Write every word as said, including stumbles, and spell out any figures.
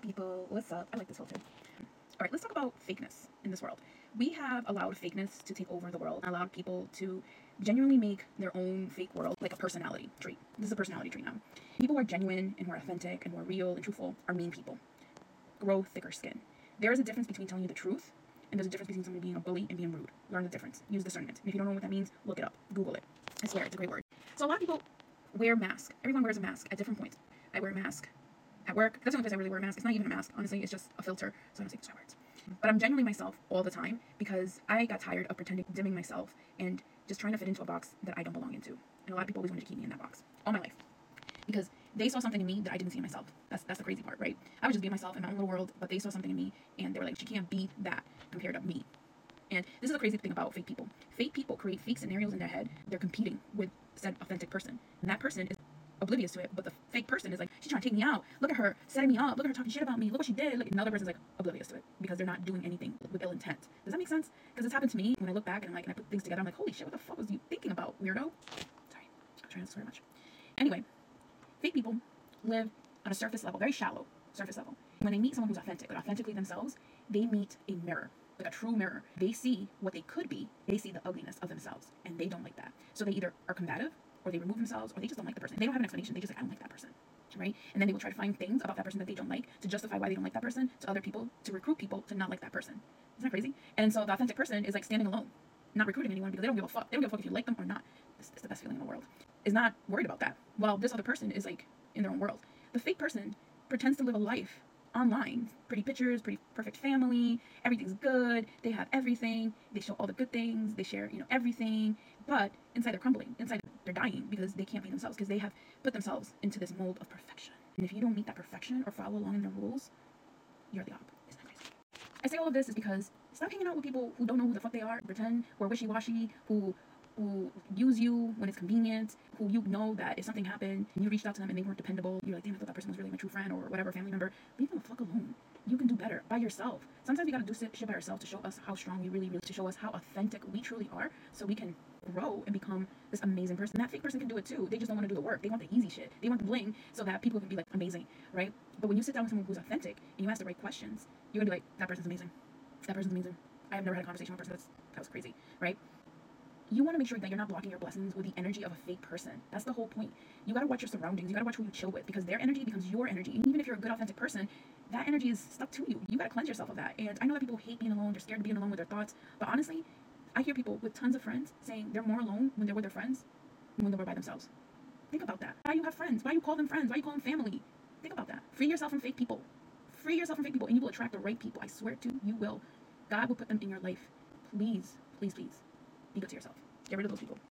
People, what's up? I like this filter. All right, let's talk about fakeness in this world. We have allowed fakeness to take over the world, allowed people to genuinely make their own fake world like a personality trait. This is a personality trait now. People who are genuine and who are authentic and who are real and truthful are mean people. Grow thicker skin. There is a difference between telling you the truth and there's a difference between somebody being a bully and being rude. Learn the difference. Use discernment. And if you don't know what that means, look it up. Google it. I swear, it's a great word. So a lot of people wear masks. Everyone wears a mask at different points. I wear a mask at work. That's the only place I really wear a mask. It's not even a mask. Honestly, it's just a filter, so I don't say swear words. But I'm genuinely myself all the time because I got tired of pretending, dimming myself, and just trying to fit into a box that I don't belong into. And a lot of people always wanted to keep me in that box all my life because they saw something in me that I didn't see in myself. That's that's the crazy part, right? I was just being myself in my own little world, but they saw something in me, and they were like, she can't be that compared to me. And this is the crazy thing about fake people. Fake people create fake scenarios in their head. They're competing with said authentic person, and that person is oblivious to it, but the fake person is like, she's trying to take me out. Look at her setting me up. Look at her talking shit about me. Look what she did. Look, another person's like oblivious to it because they're not doing anything with ill intent. Does that make sense? Because it's happened to me when I look back and I'm like, and I put things together. I'm like, holy shit, what the fuck was you thinking about, weirdo? Sorry, I'm trying to swear much. Anyway, fake people live on a surface level, very shallow surface level. When they meet someone who's authentic, like authentically themselves, they meet a mirror, like a true mirror. They see what they could be. They see the ugliness of themselves, and they don't like that. So they either are combative, or they remove themselves, or they just don't like the person. They don't have an explanation. They just like, I don't like that person, right? And then they will try to find things about that person that they don't like to justify why they don't like that person to other people, to recruit people to not like that person. Isn't that crazy? And so the authentic person is like standing alone, not recruiting anyone because they don't give a fuck. They don't give a fuck if you like them or not. It's, it's the best feeling in the world. Is not worried about that. While this other person is like in their own world. The fake person pretends to live a life online. Pretty pictures, pretty perfect family, everything's good, they have everything, they show all the good things, they share, you know, everything, but inside they're crumbling, inside they're dying because they can't be themselves, because they have put themselves into this mold of perfection. And if you don't meet that perfection or follow along in their rules, you're the op. Isn't that crazy? I say all of this is because stop hanging out with people who don't know who the fuck they are, pretend, who are wishy-washy, who who use you when it's convenient, who you know that if something happened and you reached out to them and they weren't dependable, you're like, damn, I thought that person was really my true friend or whatever, family member. Leave them the fuck alone. You can do better by yourself. Sometimes we gotta do shit by ourselves to show us how strong we really, really, to show us how authentic we truly are, so we can grow and become this amazing person. That fake person can do it too. They just don't want to do the work. They want the easy shit. They want the bling so that people can be like amazing, right? But when you sit down with someone who's authentic and you ask the right questions, you're gonna be like, that person's amazing. That person's amazing. I have never had a conversation with a person that's that was crazy, right? You want to make sure that you're not blocking your blessings with the energy of a fake person. That's the whole point. You got to watch your surroundings. You got to watch who you chill with, because their energy becomes your energy. And even if you're a good, authentic person, that energy is stuck to you. You got to cleanse yourself of that. And I know that people hate being alone. They're scared of being alone with their thoughts. But honestly, I hear people with tons of friends saying they're more alone when they're with their friends than when they're by themselves. Think about that. Why you have friends? Why you call them friends? Why you call them family? Think about that. Free yourself from fake people. Free yourself from fake people, and you will attract the right people. I swear to you will. God will put them in your life. Please, please, please, be good to yourself. Get rid of those people.